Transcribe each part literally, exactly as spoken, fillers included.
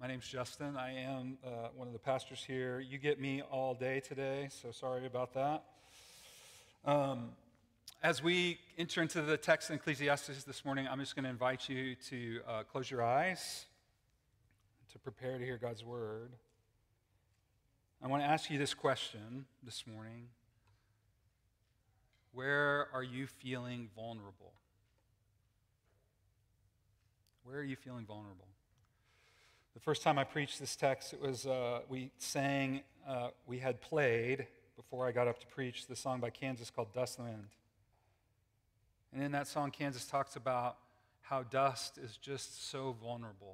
My name's Justin. I am uh, one of the pastors here. You get me all day today, so sorry about that. Um, as we enter into the text in Ecclesiastes this morning, I'm just going to invite you to uh, close your eyes to prepare to hear God's word. I want to ask you this question this morning. Where are you feeling vulnerable? Where are you feeling vulnerable? The first time I preached this text, it was, uh, we sang, uh, we had played, before I got up to preach, the song by Kansas called Dust in the Wind. And in that song, Kansas talks about how dust is just so vulnerable.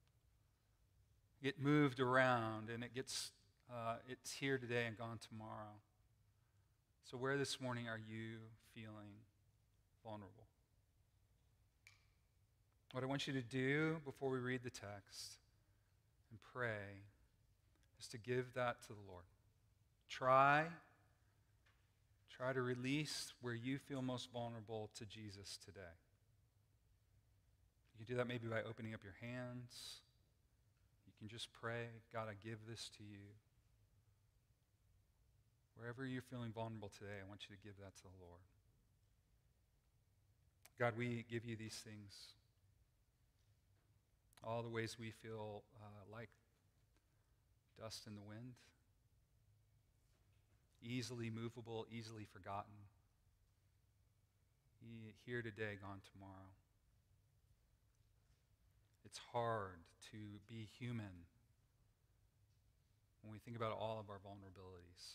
It moved around, and it gets, uh, it's here today and gone tomorrow. So where this morning are you feeling vulnerable? What I want you to do before we read the text and pray is to give that to the Lord. Try, try to release where you feel most vulnerable to Jesus today. You can do that maybe by opening up your hands. You can just pray, God, I give this to you. Wherever you're feeling vulnerable today, I want you to give that to the Lord. God, we give you these things. All the ways we feel uh, like dust in the wind, easily movable, easily forgotten, here today, gone tomorrow. It's hard to be human when we think about all of our vulnerabilities.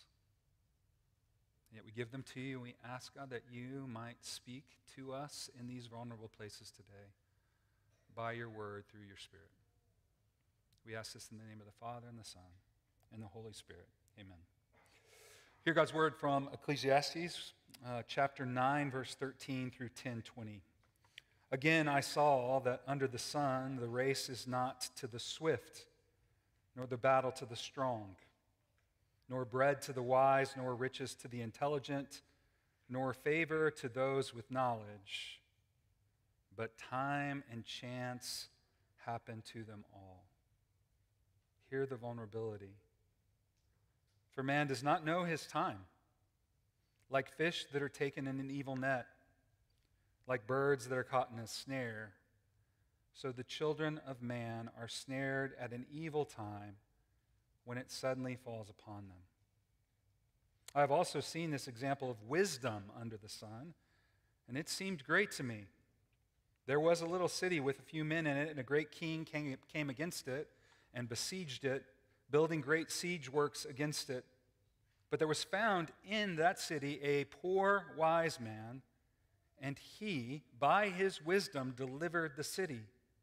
Yet we give them to you, and we ask, God, that you might speak to us in these vulnerable places today by your word through your Spirit. We ask this in the name of the Father and the Son and the Holy Spirit. Amen. Hear God's word from Ecclesiastes, uh, chapter nine, verse thirteen through ten twenty. Again, I saw that under the sun the race is not to the swift, nor the battle to the strong, nor bread to the wise, nor riches to the intelligent, nor favor to those with knowledge. But time and chance happen to them all. Hear the vulnerability. For man does not know his time. Like fish that are taken in an evil net, like birds that are caught in a snare, so the children of man are snared at an evil time when it suddenly falls upon them. I have also seen this example of wisdom under the sun, and it seemed great to me. There was a little city with a few men in it, and a great king came, came against it and besieged it, building great siege works against it. But there was found in that city a poor wise man, and he, by his wisdom, delivered the city.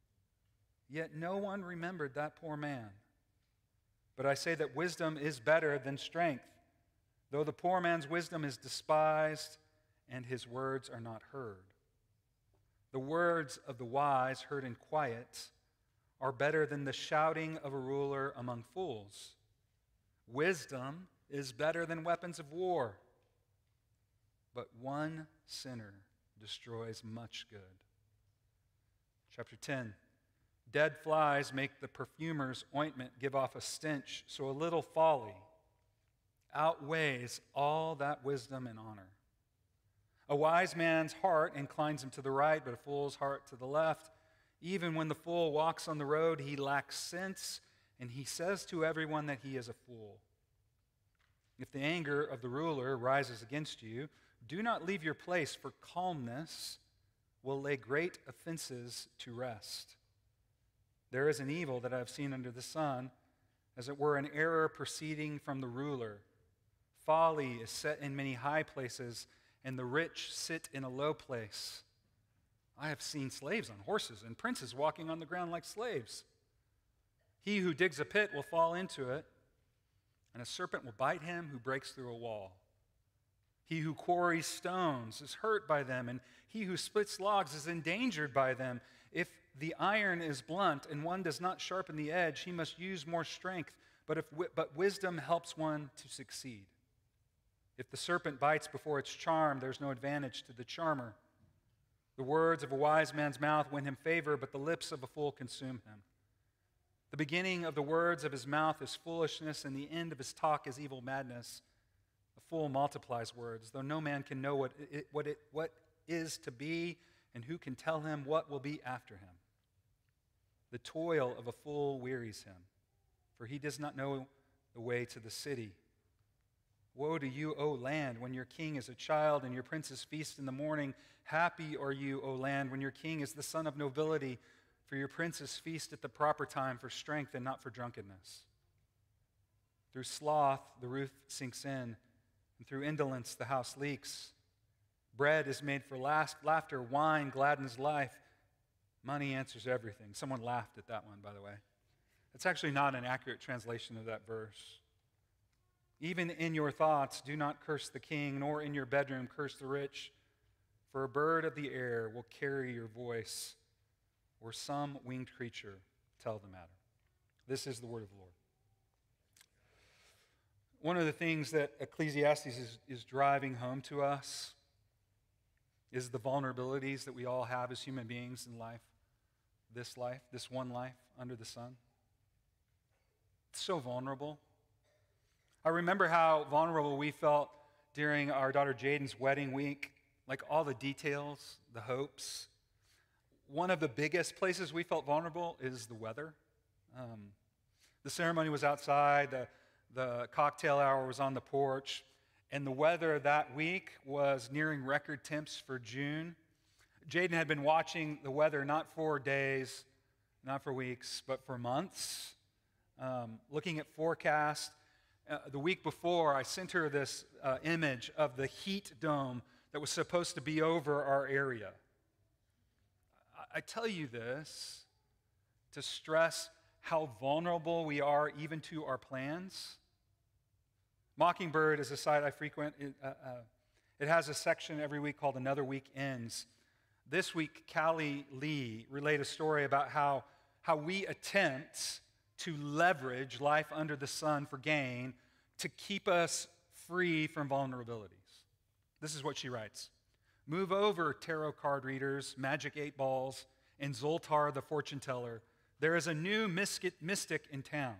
Yet no one remembered that poor man. But I say that wisdom is better than strength, though the poor man's wisdom is despised and his words are not heard. The words of the wise heard in quiet are better than the shouting of a ruler among fools. Wisdom is better than weapons of war, but one sinner destroys much good. Chapter ten. Dead flies make the perfumer's ointment give off a stench, so a little folly outweighs all that wisdom and honor. A wise man's heart inclines him to the right, but a fool's heart to the left. Even when the fool walks on the road, he lacks sense, and he says to everyone that he is a fool. If the anger of the ruler rises against you, do not leave your place, for calmness will lay great offenses to rest. There is an evil that I have seen under the sun, as it were an error proceeding from the ruler. Folly is set in many high places, and the rich sit in a low place. I have seen slaves on horses and princes walking on the ground like slaves. He who digs a pit will fall into it, and a serpent will bite him who breaks through a wall. He who quarries stones is hurt by them, and he who splits logs is endangered by them. If the iron is blunt and one does not sharpen the edge, he must use more strength, but, if, but wisdom helps one to succeed. If the serpent bites before it's charmed, there's no advantage to the charmer. The words of a wise man's mouth win him favor, but the lips of a fool consume him. The beginning of the words of his mouth is foolishness, and the end of his talk is evil madness. The fool multiplies words, though no man can know what it, what it what is to be, and who can tell him what will be after him. The toil of a fool wearies him, for he does not know the way to the city. Woe to you, O land, when your king is a child and your princes feast in the morning. Happy are you, O land, when your king is the son of nobility, for your princes feast at the proper time for strength and not for drunkenness. Through sloth the roof sinks in, and through indolence the house leaks. Bread is made for laughter, wine gladdens life, money answers everything. Someone laughed at that one, by the way. It's actually not an accurate translation of that verse. Even in your thoughts, do not curse the king, nor in your bedroom curse the rich, for a bird of the air will carry your voice, or some winged creature tell the matter. This is the word of the Lord. One of the things that Ecclesiastes is, is driving home to us is the vulnerabilities that we all have as human beings in life, this life, this one life under the sun. It's so vulnerable. I remember how vulnerable we felt during our daughter Jaden's wedding week, like all the details, the hopes. One of the biggest places we felt vulnerable is the weather. Um, the ceremony was outside, the, the cocktail hour was on the porch, and the weather that week was nearing record temps for June. Jaden had been watching the weather not for days, not for weeks, but for months, um, looking at forecasts. Uh, the week before, I sent her this uh, image of the heat dome that was supposed to be over our area. I, I tell you this to stress how vulnerable we are even to our plans. Mockingbird is a site I frequent. It, uh, uh, it has a section every week called Another Week Ends. This week, Callie Lee relayed a story about how, how we attempt to leverage life under the sun for gain to keep us free from vulnerabilities. This is what she writes. Move over, tarot card readers, magic eight balls, and Zoltar the fortune teller. There is a new mystic in town.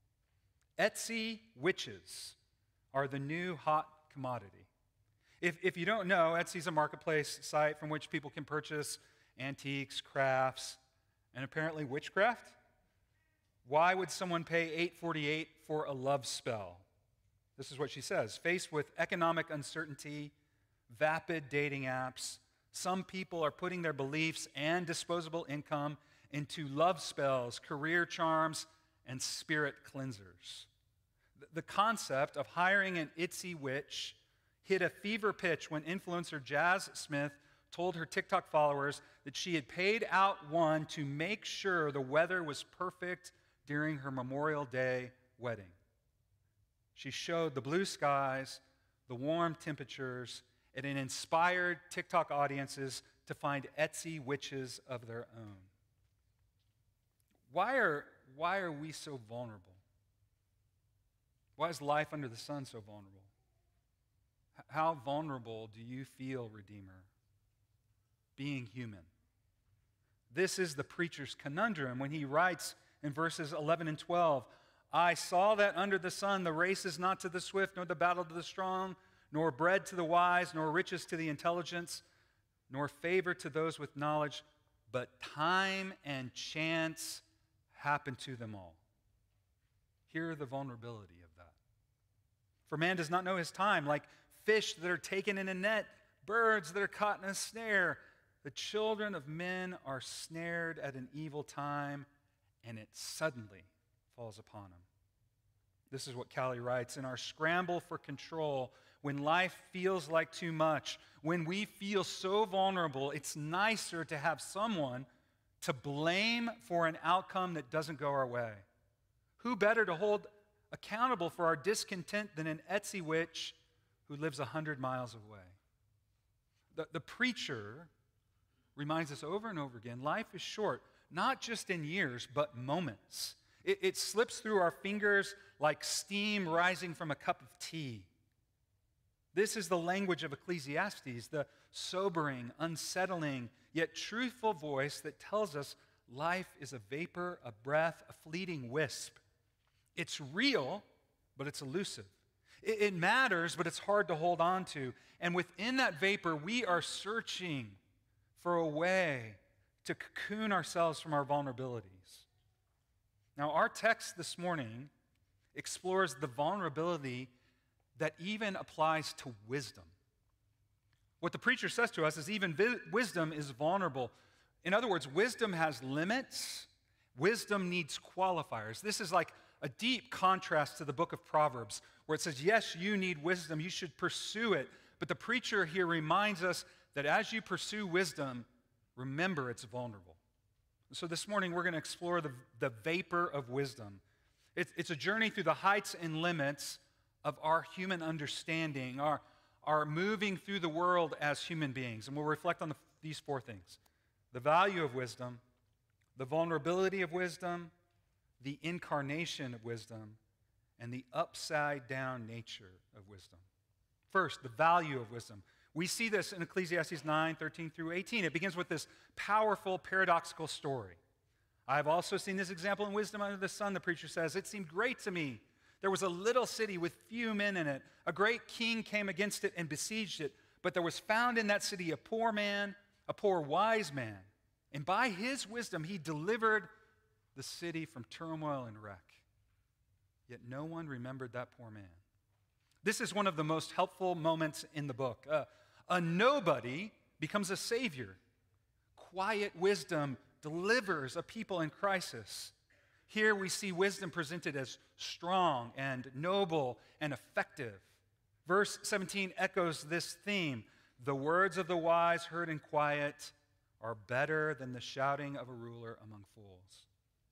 Etsy witches are the new hot commodity. If, if you don't know, Etsy is a marketplace site from which people can purchase antiques, crafts, and apparently witchcraft. Why would someone pay eight dollars and forty-eight cents for a love spell? This is what she says. Faced with economic uncertainty, vapid dating apps, some people are putting their beliefs and disposable income into love spells, career charms, and spirit cleansers. The concept of hiring an Etsy witch hit a fever pitch when influencer Jazz Smith told her TikTok followers that she had paid out one to make sure the weather was perfect during her Memorial Day wedding. She showed the blue skies, the warm temperatures, and it inspired TikTok audiences to find Etsy witches of their own. Why are, why are we so vulnerable? Why is life under the sun so vulnerable? How vulnerable do you feel, Redeemer, being human? This is the preacher's conundrum when he writes in verses eleven and twelve, I saw that under the sun the race is not to the swift, nor the battle to the strong, nor bread to the wise, nor riches to the intelligent, nor favor to those with knowledge, but time and chance happen to them all. Hear the vulnerability of that. For man does not know his time, like fish that are taken in a net, birds that are caught in a snare. The children of men are snared at an evil time, and it suddenly falls upon them. This is what Callie writes. In our scramble for control, when life feels like too much, when we feel so vulnerable, it's nicer to have someone to blame for an outcome that doesn't go our way. Who better to hold accountable for our discontent than an Etsy witch who lives a hundred miles away? The, the preacher reminds us over and over again, life is short, not just in years, but moments. It, it slips through our fingers like steam rising from a cup of tea. This is the language of Ecclesiastes, the sobering, unsettling, yet truthful voice that tells us life is a vapor, a breath, a fleeting wisp. It's real, but it's elusive. It, it matters, but it's hard to hold on to. And within that vapor, we are searching for a way to cocoon ourselves from our vulnerabilities. Now, our text this morning explores the vulnerability that even applies to wisdom. What the preacher says to us is even vi- wisdom is vulnerable. In other words, wisdom has limits. Wisdom needs qualifiers. This is like a deep contrast to the book of Proverbs, where it says, yes, you need wisdom, you should pursue it. But the preacher here reminds us that as you pursue wisdom, remember it's vulnerable. So this morning we're going to explore the, the vapor of wisdom. It's, it's a journey through the heights and limits of our human understanding, our, our moving through the world as human beings. And we'll reflect on the, these four things: the value of wisdom, the vulnerability of wisdom, the incarnation of wisdom, and the upside-down nature of wisdom. First, the value of wisdom. We see this in Ecclesiastes nine, thirteen through eighteen. It begins with this powerful, paradoxical story. I've also seen this example in Wisdom Under the Sun, the preacher says. It seemed great to me. There was a little city with few men in it. A great king came against it and besieged it. But there was found in that city a poor man, a poor wise man. And by his wisdom, he delivered the city from turmoil and wreck. Yet no one remembered that poor man. This is one of the most helpful moments in the book. Uh, a nobody becomes a savior. Quiet wisdom delivers a people in crisis. Here we see wisdom presented as strong and noble and effective. Verse seventeen echoes this theme. The words of the wise heard in quiet are better than the shouting of a ruler among fools.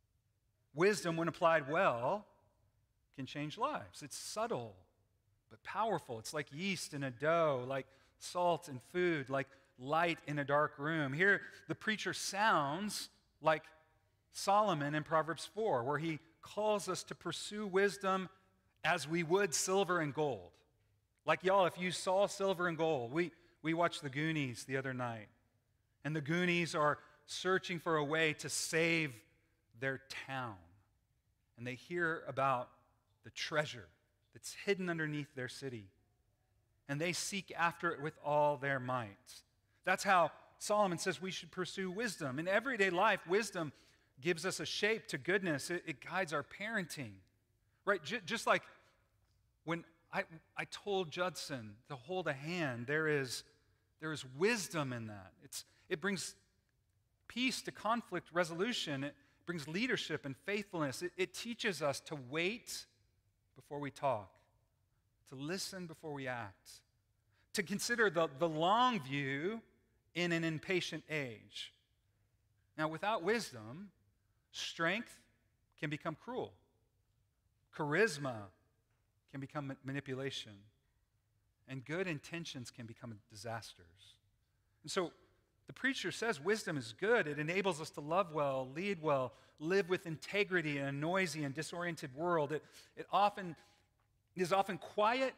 Wisdom, when applied well, can change lives. It's subtle, but powerful. It's like yeast in a dough, like salt in food, like light in a dark room. Here, the preacher sounds like Solomon in Proverbs four, where he calls us to pursue wisdom as we would silver and gold. Like, y'all, if you saw silver and gold, we, we watched the Goonies the other night, and the Goonies are searching for a way to save their town. And they hear about the treasure that's hidden underneath their city. And they seek after it with all their might. That's how Solomon says we should pursue wisdom. In everyday life, wisdom gives us a shape to goodness. It, it guides our parenting. Right? J- just like when I, I told Judson to hold a hand, there is, there is wisdom in that. It's, it brings peace to conflict resolution. It brings leadership and faithfulness. It, it teaches us to wait before we talk, to listen before we act, to consider the, the long view in an impatient age. Now, without wisdom, strength can become cruel. Charisma can become manipulation. And good intentions can become disasters. And so the preacher says wisdom is good. It enables us to love well, lead well, live with integrity in a noisy and disoriented world. It, it often it is often quiet,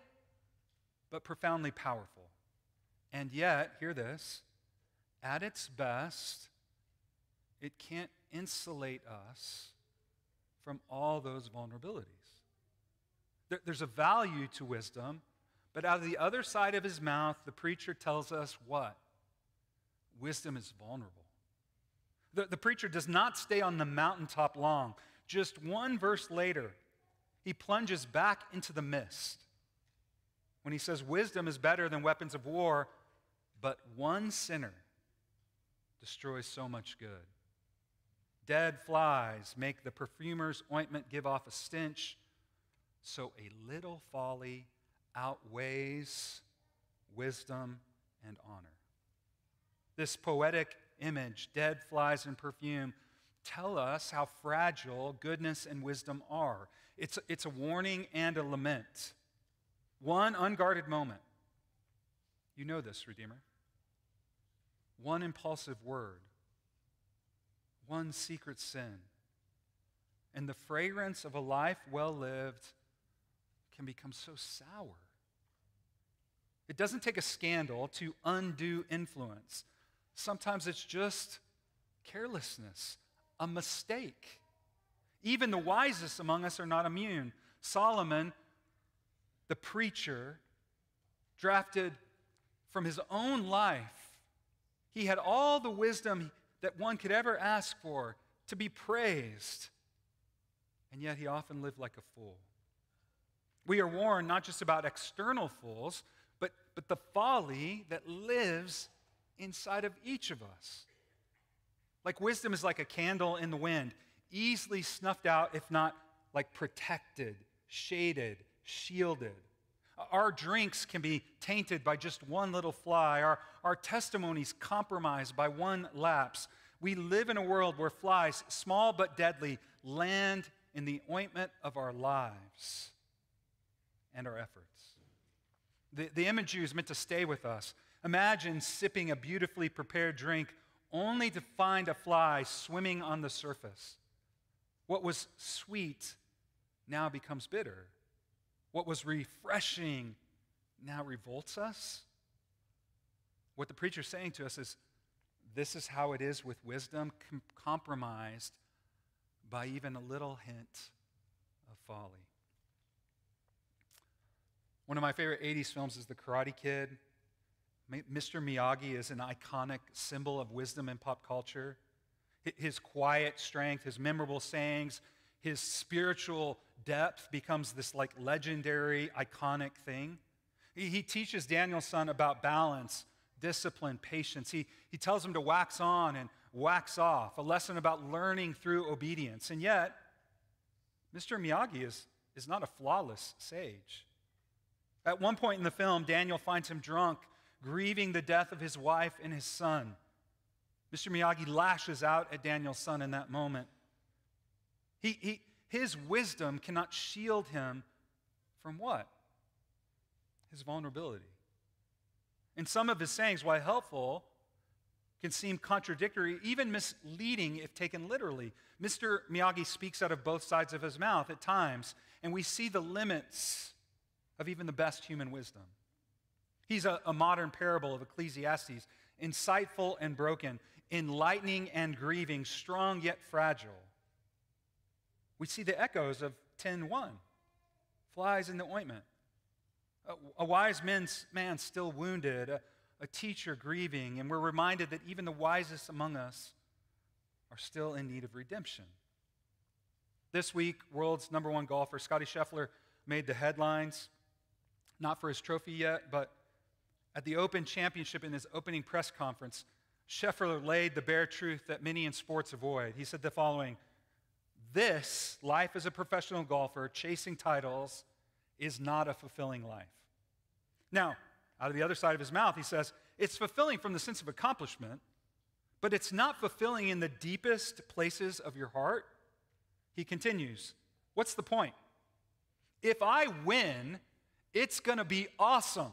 but profoundly powerful. And yet, hear this, at its best, it can't insulate us from all those vulnerabilities. There, there's a value to wisdom, but out of the other side of his mouth, the preacher tells us what? Wisdom is vulnerable. The, the preacher does not stay on the mountaintop long. Just one verse later, he plunges back into the mist when he says wisdom is better than weapons of war, but one sinner destroys so much good. Dead flies make the perfumer's ointment give off a stench, so a little folly outweighs wisdom and honor. This poetic image, dead flies and perfume, tell us how fragile goodness and wisdom are. It's, it's a warning and a lament. One unguarded moment. You know this, Redeemer. One impulsive word. One secret sin. And the fragrance of a life well lived can become so sour. It doesn't take a scandal to undo influence. Sometimes it's just carelessness, a mistake. Even the wisest among us are not immune. Solomon, the preacher, drafted from his own life. He had all the wisdom that one could ever ask for, to be praised. And yet he often lived like a fool. We are warned not just about external fools, but, but the folly that lives inside of each of us. Like wisdom is like a candle in the wind, easily snuffed out, if not like protected, shaded, shielded. Our drinks can be tainted by just one little fly. Our, our testimonies compromised by one lapse. We live in a world where flies, small but deadly, land in the ointment of our lives and our efforts. The, the imagery is meant to stay with us. Imagine sipping a beautifully prepared drink only to find a fly swimming on the surface. What was sweet now becomes bitter. What was refreshing now revolts us. What the preacher's saying to us is, this is how it is with wisdom, com- compromised by even a little hint of folly. One of my favorite eighties films is The Karate Kid. Mister Miyagi is an iconic symbol of wisdom in pop culture. His quiet strength, his memorable sayings, his spiritual depth becomes this like legendary, iconic thing. He, he teaches Daniel's son about balance, discipline, patience. He, he tells him to wax on and wax off, a lesson about learning through obedience. And yet, Mister Miyagi is, is not a flawless sage. At one point in the film, Daniel finds him drunk, grieving the death of his wife and his son. Mister Miyagi lashes out at Daniel's son in that moment. He, he, his wisdom cannot shield him from what? His vulnerability. And some of his sayings, while helpful, can seem contradictory, even misleading if taken literally. Mister Miyagi speaks out of both sides of his mouth at times, and we see the limits of even the best human wisdom. He's a, a modern parable of Ecclesiastes, insightful and broken, enlightening and grieving, strong yet fragile. We see the echoes of ten one, flies in the ointment. A, a wise man's, man still wounded, a, a teacher grieving, and we're reminded that even the wisest among us are still in need of redemption. This week, world's number one golfer, Scottie Scheffler, made the headlines, not for his trophy yet, but at the Open Championship in his opening press conference, Scheffler laid the bare truth that many in sports avoid. He said the following: this, life as a professional golfer, chasing titles, is not a fulfilling life. Now, out of the other side of his mouth, he says, it's fulfilling from the sense of accomplishment, but it's not fulfilling in the deepest places of your heart. He continues, what's the point? If I win, it's going to be awesome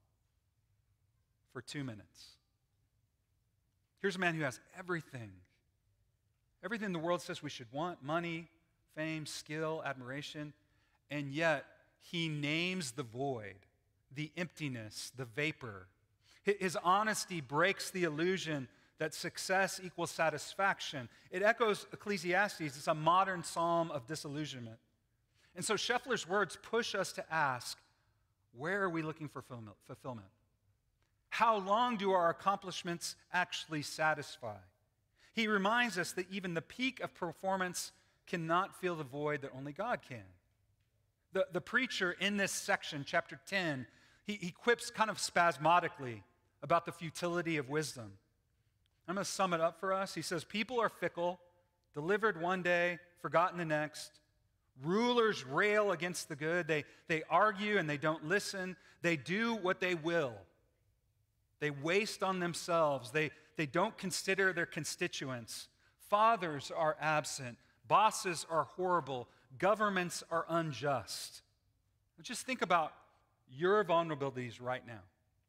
for two minutes. Here's a man who has everything. Everything the world says we should want: money, fame, skill, admiration. And yet, he names the void, the emptiness, the vapor. His honesty breaks the illusion that success equals satisfaction. It echoes Ecclesiastes. It's a modern psalm of disillusionment. And so Scheffler's words push us to ask, where are we looking for fulfillment? How long do our accomplishments actually satisfy? He reminds us that even the peak of performance cannot fill the void that only God can. The, the preacher in this section, chapter ten, he, he quips kind of spasmodically about the futility of wisdom. I'm going to sum it up for us. He says, people are fickle, delivered one day, forgotten the next. Rulers rail against the good. They, they argue and they don't listen. They do what they will. They waste on themselves. They, they don't consider their constituents. Fathers are absent. Bosses are horrible. Governments are unjust. Just think about your vulnerabilities right now.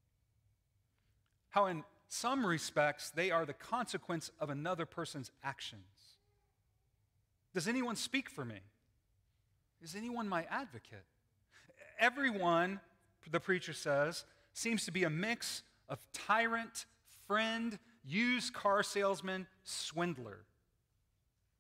How in some respects they are the consequence of another person's actions. Does anyone speak for me? Is anyone my advocate? Everyone, the preacher says, seems to be a mix of tyrant, friend, used car salesman, swindler.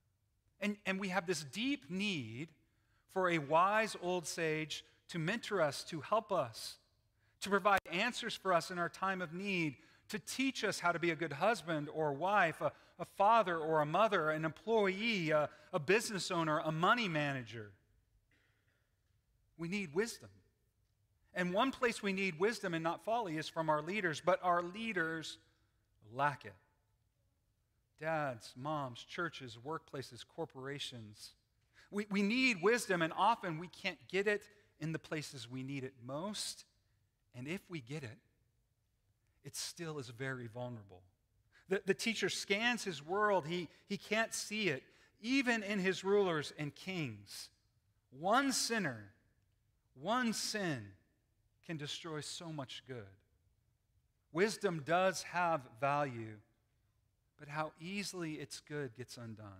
And, and we have this deep need for a wise old sage to mentor us, to help us, to provide answers for us in our time of need, to teach us how to be a good husband or wife, a, a father or a mother, an employee, a, a business owner, a money manager. We need wisdom. And one place we need wisdom and not folly is from our leaders, but our leaders lack it. Dads, moms, churches, workplaces, corporations. We, we need wisdom, and often we can't get it in the places we need it most. And if we get it, it still is very vulnerable. The, the teacher scans his world. He, he can't see it. Even in his rulers and kings, one sinner, one sin can destroy so much good. Wisdom does have value, but how easily its good gets undone.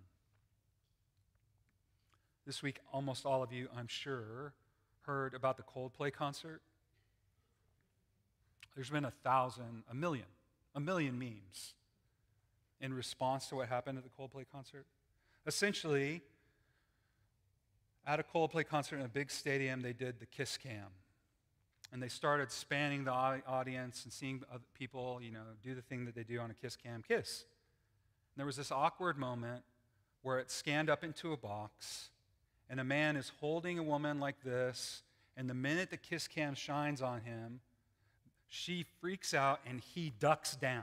This week, almost all of you, I'm sure, heard about the Coldplay concert. There's been a thousand, a million, a million memes in response to what happened at the Coldplay concert. Essentially, at a Coldplay concert in a big stadium, they did the kiss cam. And they started spanning the audience and seeing other people, you know, do the thing that they do on a kiss cam, kiss. And there was this awkward moment where it scanned up into a box, and a man is holding a woman like this, and the minute the kiss cam shines on him, she freaks out and he ducks down.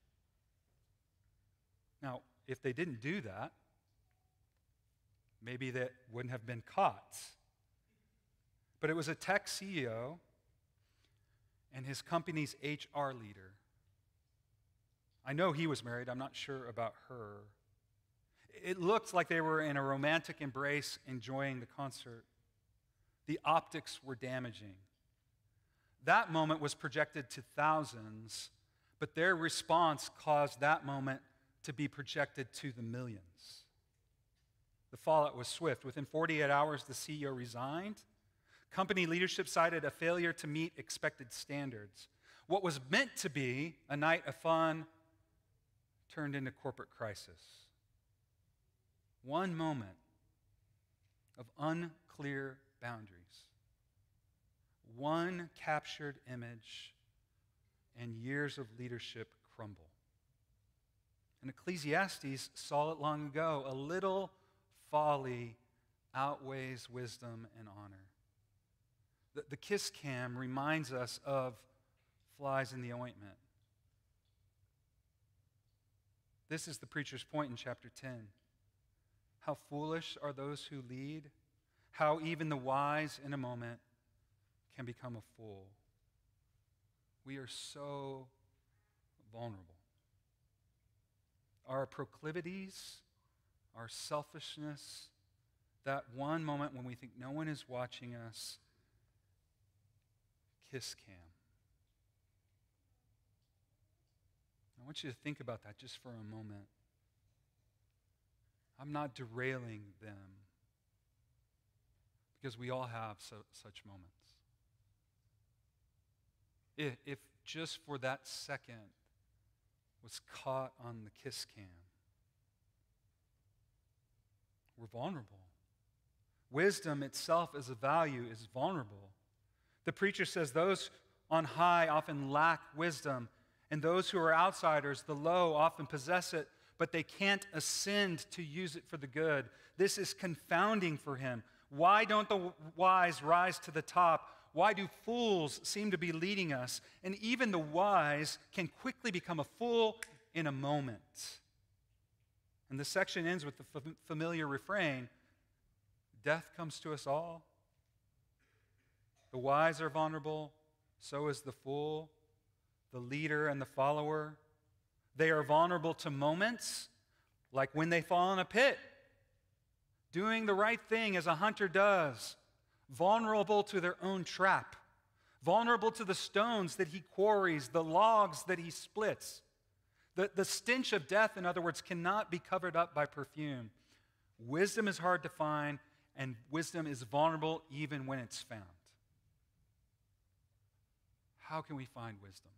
Now, if they didn't do that, maybe that wouldn't have been caught. But it was a tech C E O and his company's H R leader. I know he was married. I'm not sure about her. It looked like they were in a romantic embrace enjoying the concert. The optics were damaging. That moment was projected to thousands, but their response caused that moment to be projected to the millions. The fallout was swift. Within forty-eight hours, the C E O resigned. Company leadership cited a failure to meet expected standards. What was meant to be a night of fun turned into corporate crisis. One moment of unclear boundaries. One captured image, and years of leadership crumble. And Ecclesiastes saw it long ago. A little folly outweighs wisdom and honor. The, the kiss cam reminds us of flies in the ointment. This is the preacher's point in chapter ten. How foolish are those who lead? How even the wise in a moment can become a fool. We are so vulnerable. Our proclivities, our selfishness, that one moment when we think no one is watching us, kiss cam. I want you to think about that just for a moment. I'm not derailing them because we all have so, such moments. If, if just for that second was caught on the kiss cam, we're vulnerable. Wisdom itself as a value is vulnerable. The preacher says those on high often lack wisdom, and those who are outsiders, the low, often possess it, but they can't ascend to use it for the good. This is confounding for him. Why don't the wise rise to the top? Why do fools seem to be leading us? And even the wise can quickly become a fool in a moment. And the section ends with the familiar refrain, death comes to us all. The wise are vulnerable, so is the fool, the leader and the follower. They are vulnerable to moments, like when they fall in a pit, doing the right thing as a hunter does, vulnerable to their own trap, vulnerable to the stones that he quarries, the logs that he splits. The, the stench of death, in other words, cannot be covered up by perfume. Wisdom is hard to find, and wisdom is vulnerable even when it's found. How can we find wisdom?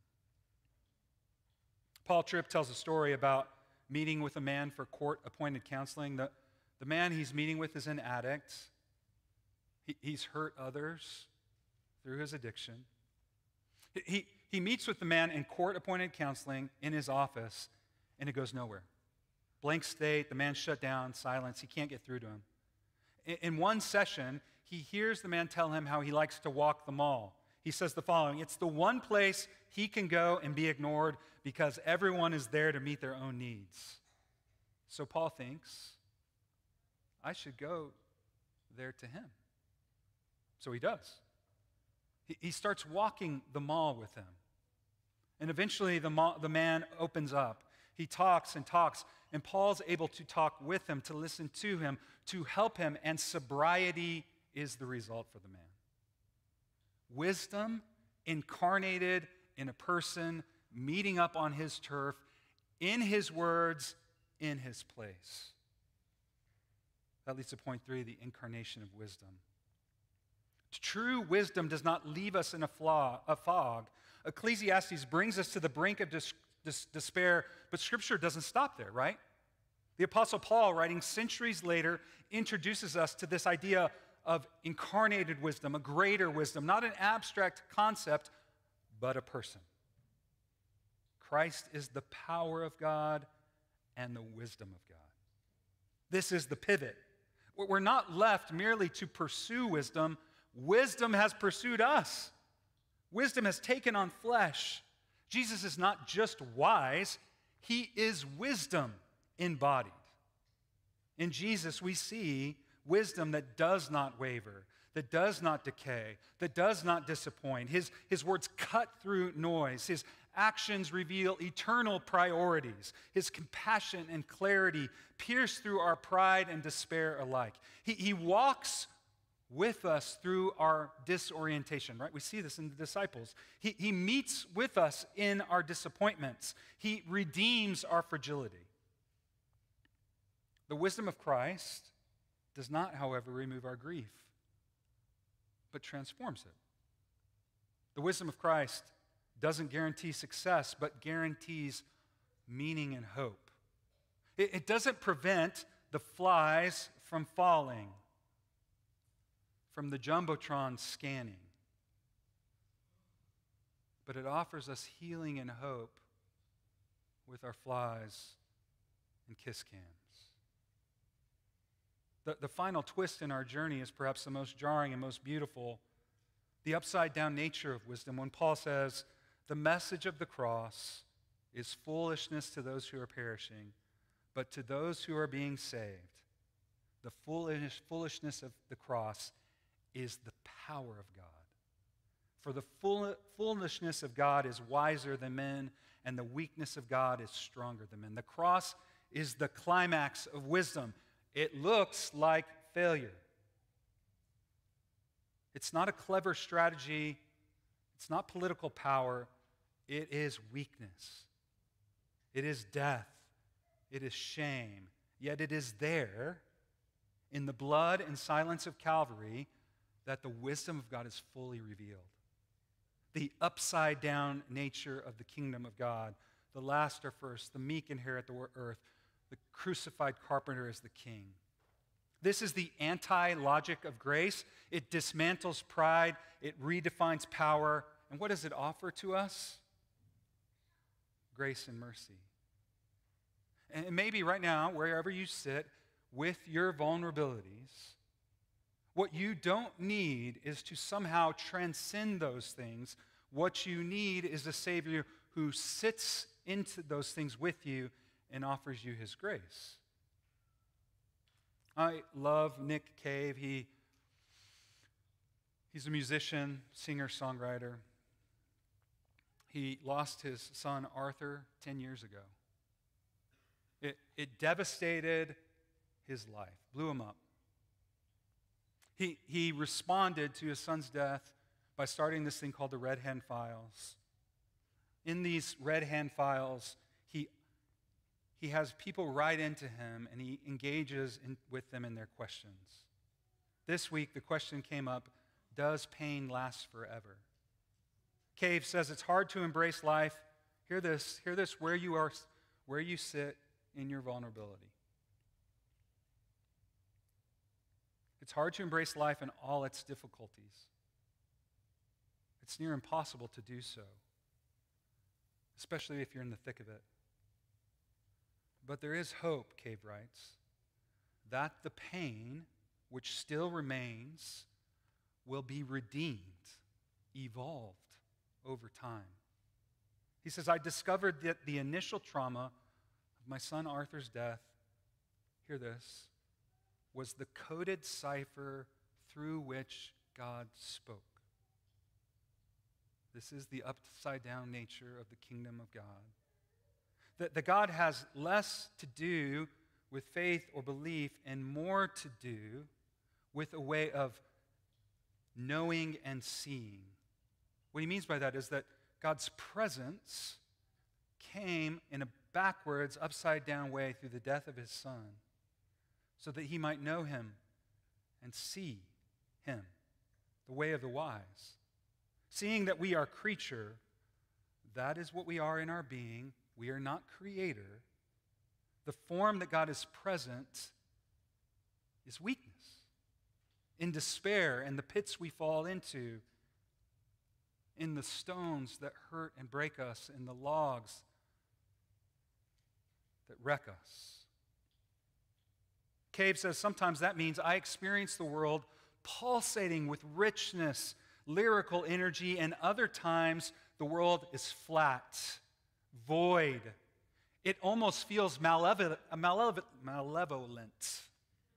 Paul Tripp tells a story about meeting with a man for court-appointed counseling. The, The man he's meeting with is an addict. He, he's hurt others through his addiction. He, he, he meets with the man in court-appointed counseling in his office, and it goes nowhere. Blank state, the man's shut down, silence, he can't get through to him. In, in one session, he hears the man tell him how he likes to walk the mall. He says the following: it's the one place he can go and be ignored because everyone is there to meet their own needs. So Paul thinks, I should go there to him. So he does. He, he starts walking the mall with him. And eventually the, mall, the man opens up. He talks and talks, and Paul's able to talk with him, to listen to him, to help him, and sobriety is the result for the man. Wisdom incarnated in a person, meeting up on his turf, in his words, in his place. That leads to point three, the incarnation of wisdom. True wisdom does not leave us in a, flaw, a fog. Ecclesiastes brings us to the brink of dis, dis, despair, but Scripture doesn't stop there, right? The Apostle Paul, writing centuries later, introduces us to this idea of incarnated wisdom, a greater wisdom, not an abstract concept, but a person. Christ is the power of God and the wisdom of God. This is the pivot. We're not left merely to pursue wisdom. Wisdom has pursued us. Wisdom has taken on flesh. Jesus is not just wise, he is wisdom embodied. In Jesus, we see wisdom that does not waver, that does not decay, that does not disappoint. His, his words cut through noise. His actions reveal eternal priorities. His compassion and clarity pierce through our pride and despair alike. He, he walks with us through our disorientation, right? We see this in the disciples. He, he meets with us in our disappointments. He redeems our fragility. The wisdom of Christ does not, however, remove our grief, but transforms it. The wisdom of Christ doesn't guarantee success, but guarantees meaning and hope. It, it doesn't prevent the flies from falling, from the jumbotron scanning, but it offers us healing and hope with our flies and kiss cams. The, the final twist in our journey is perhaps the most jarring and most beautiful, the upside-down nature of wisdom, when Paul says, the message of the cross is foolishness to those who are perishing, but to those who are being saved, the foolish, foolishness of the cross is the power of God. For the full, foolishness of God is wiser than men, and the weakness of God is stronger than men. The cross is the climax of wisdom. It looks like failure. It's not a clever strategy. It's not political power. It is weakness. It is death. It is shame. Yet it is there in the blood and silence of Calvary that the wisdom of God is fully revealed. The upside-down nature of the kingdom of God. The last are first. The meek inherit the earth. The crucified carpenter is the king. This is the anti-logic of grace. It dismantles pride. It redefines power. And what does it offer to us? Grace and mercy. And maybe right now, wherever you sit with your vulnerabilities, what you don't need is to somehow transcend those things. What you need is a Savior who sits into those things with you and offers you his grace. I love Nick Cave. He, he's a musician, singer, songwriter. He lost his son Arthur ten years ago. It, it devastated his life, blew him up. He, he responded to his son's death by starting this thing called the Red Hand Files. In these Red Hand Files, he He has people write into him, and he engages in, with them in their questions. This week, the question came up, does pain last forever? Cave says it's hard to embrace life. Hear this, hear this where you are, where you sit in your vulnerability. It's hard to embrace life in all its difficulties. It's near impossible to do so, especially if you're in the thick of it. But there is hope, Cave writes, that the pain which still remains will be redeemed, evolved over time. He says, I discovered that the initial trauma of my son Arthur's death, hear this, was the coded cipher through which God spoke. This is the upside down nature of the kingdom of God. That, that God has less to do with faith or belief and more to do with a way of knowing and seeing. What he means by that is that God's presence came in a backwards, upside down way through the death of his son so that he might know him and see him, the way of the wise. Seeing that we are creature, that is what we are in our being. We are not creator. The form that God is present is weakness, in despair, and the pits we fall into, in the stones that hurt and break us, in the logs that wreck us. Cave says sometimes that means I experience the world pulsating with richness, lyrical energy, and other times the world is flat, void. It almost feels malevolent. malevolent.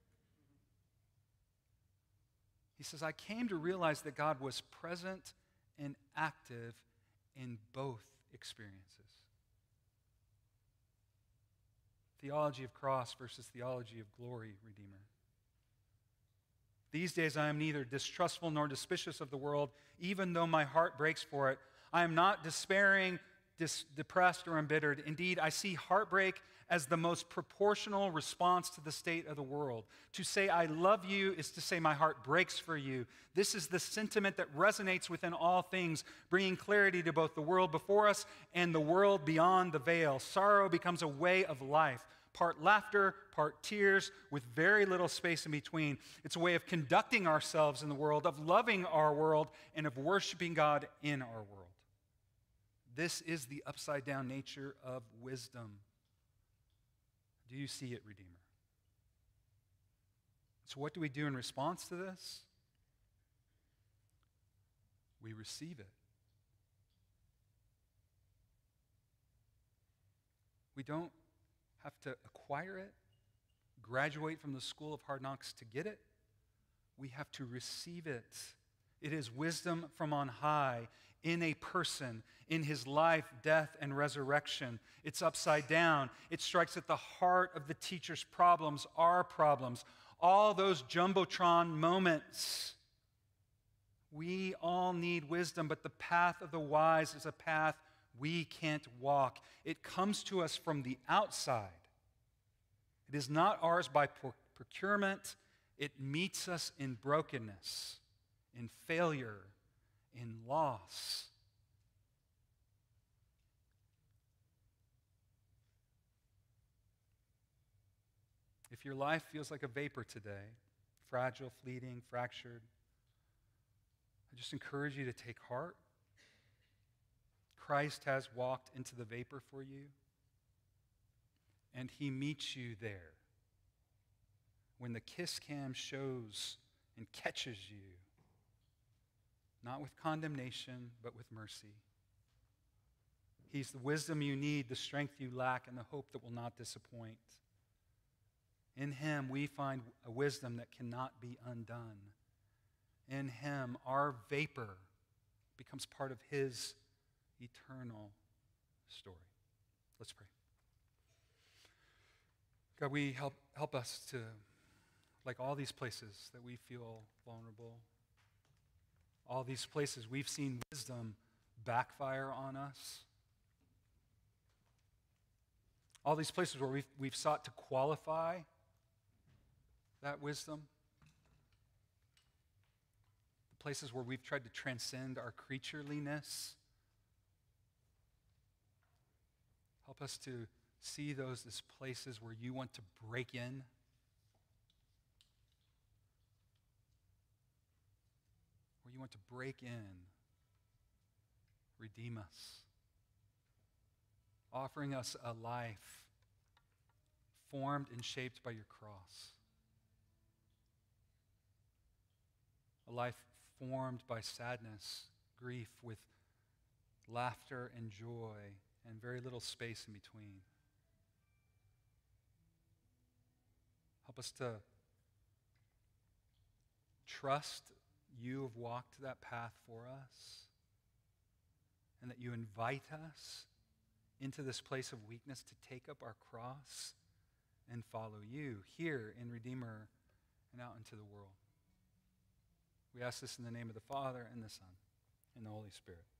He says, I came to realize that God was present and active in both experiences. Theology of cross versus theology of glory, Redeemer. These days I am neither distrustful nor suspicious of the world, even though my heart breaks for it. I am not despairing, dis- depressed, or embittered. Indeed, I see heartbreak as the most proportional response to the state of the world. To say I love you is to say my heart breaks for you. This is the sentiment that resonates within all things, bringing clarity to both the world before us and the world beyond the veil. Sorrow becomes a way of life. Part laughter, part tears, with very little space in between. It's a way of conducting ourselves in the world, of loving our world, and of worshiping God in our world. This is the upside-down nature of wisdom. Do you see it, Redeemer? So what do we do in response to this? We receive it. We don't have to acquire it, graduate from the school of hard knocks to get it. We have to receive it. It is wisdom from on high in a person, in his life, death, and resurrection. It's upside down. It strikes at the heart of the teacher's problems, our problems, all those jumbotron moments. We all need wisdom, but the path of the wise is a path we can't walk. It comes to us from the outside. It is not ours by procurement. It meets us in brokenness, in failure, in loss. If your life feels like a vapor today, fragile, fleeting, fractured, I just encourage you to take heart. Christ has walked into the vapor for you, and he meets you there. When the kiss cam shows and catches you, not with condemnation, but with mercy. He's the wisdom you need, the strength you lack, and the hope that will not disappoint. In him, we find a wisdom that cannot be undone. In him, our vapor becomes part of his eternal story. Let's pray. God, we help, help us to, like all these places that we feel vulnerable, all these places we've seen wisdom backfire on us, all these places where we've, we've sought to qualify that wisdom, the places where we've tried to transcend our creatureliness. Help us to see those as places where you want to break in. want to break in, redeem us, offering us a life formed and shaped by your cross. A life formed by sadness, grief, with laughter and joy, and very little space in between. Help us to trust you have walked that path for us, and that you invite us into this place of weakness to take up our cross and follow you here in Redeemer and out into the world. We ask this in the name of the Father, and the Son, and the Holy Spirit.